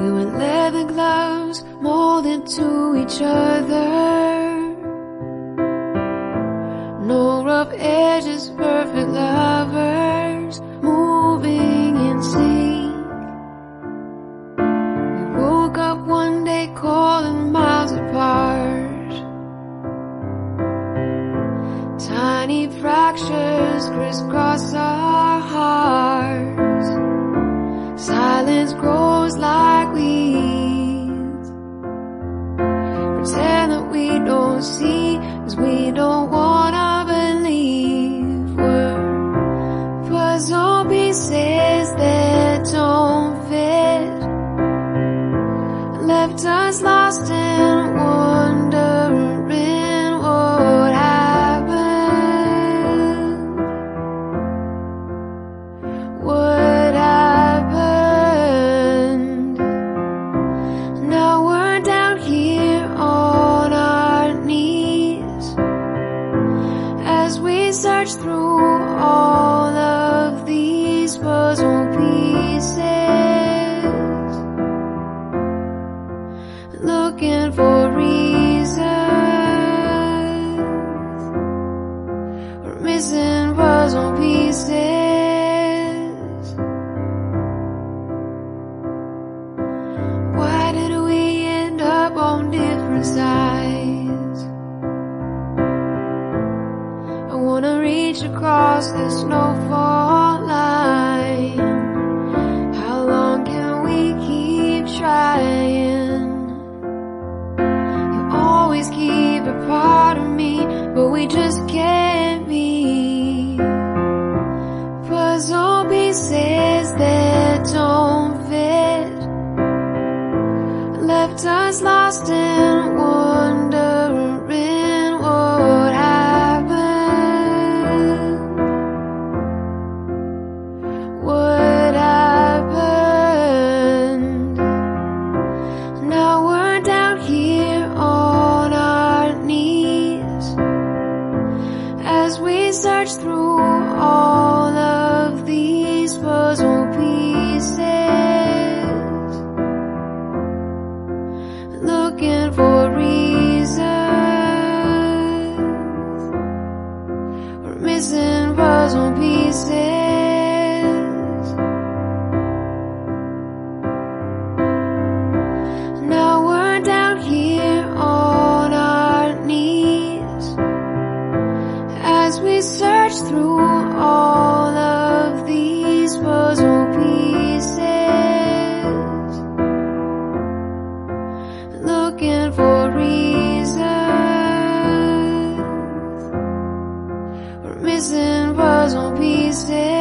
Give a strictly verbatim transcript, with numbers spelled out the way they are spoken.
We were leather gloves molded to each other. No rough edges, perfect lovers, moving in sync. We woke up one day calling miles apart. Tiny fractures crisscross our hearts. Silence grows like weeds. Pretend that we don't see, 'cause we don't wanna believe we're puzzle pieces that don't fit. Left us lost in wondering what happened. What happened? Now we're down here on our knees as we search through all of these puzzle pieces, looking for reasons. We're missing puzzle pieces. Why did we end up on different sides? I wanna reach across the snowfall line. How long can we keep trying? You always keep a part of me, but we just can't be. Puzzle pieces that don't fit. Left us lost in wondering what happened. What happened? Now we're down here on our knees as we search through all of these puzzle pieces, looking for reasons. We're missing puzzle pieces. Now we're down here on our knees as we search through all of these puzzle pieces, looking for reasons. We're missing puzzle pieces.